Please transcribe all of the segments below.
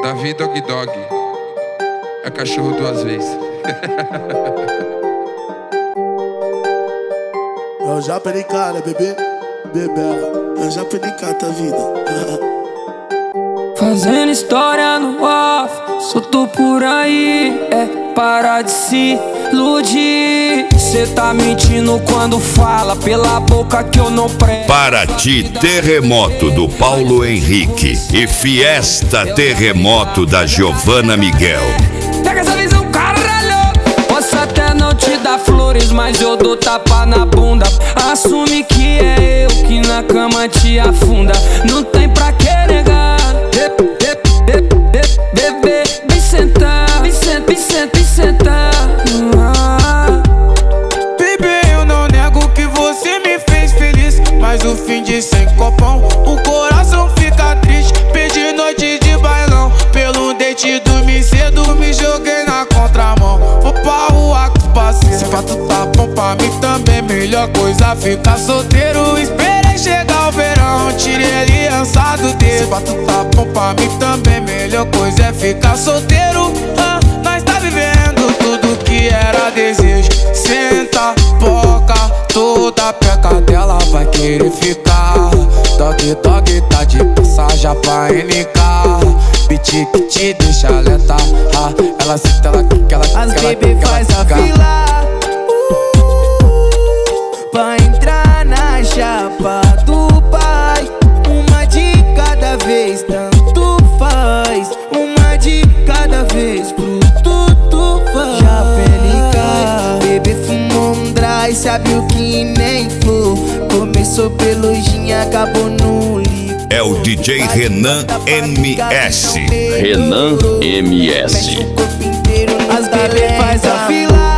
Davi Dog Dog é cachorro duas vezes. Eu já perdi cara, bebê, bebela. Eu já perdi cara da vida. Fazendo história no off, solto por aí, para de se iludir. Cê tá mentindo quando fala pela boca que eu não presto. Paraty Terremoto do Paulo Henrique e Fiesta Terremoto da Giovanna Miguel. Pega essa visão, caralho. Posso até não te dar flores, mas eu dou tapa na bunda. Assume que é eu que na cama te afunda. Não tem pra que negar. Bebê, vem sentar, vem sentar. Bebê, eu não nego que você me fez feliz, mas o fim de sem copão, o coração fica triste. Perdi noite de bailão, pelo date dormi cedo, me joguei na contramão. Vou pra rua com os parceiros, se pra tu tá bom pra mim também, melhor coisa ficar solteiro. Esperei chegar o verão, tirei a aliança do dedo. Se pra tu tá bom pra mim também, melhor coisa é ficar solteiro. Nós tá vivendo tudo que era desejo. Senta, boca, toda peca dela vai querer ficar. Dog Dog tá de passagem pra NK. Beat que te deixa alerta. Ela senta, ela quica, ela quica. As baby faz a fila pra entrar na chapa do pai. Uma de cada vez, tanto faz. Uma de cada vez, pro tudo faz. Já pele cai, bebê fumou um dry, sabe o que nem flor. Começou pelo gin, acabou no livro. É o DJ Renan MS. Renan MS. As baby faz a fila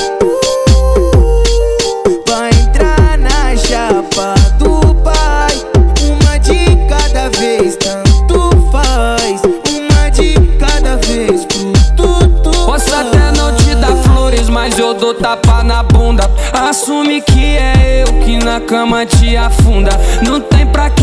pra entrar na chapa do pai. Uma de cada vez, tanto faz. Uma de cada vez, pro tudo. Posso até não te dar flores, mas eu dou tapa na bunda. Assume que é eu que na cama te afunda. Não tem pra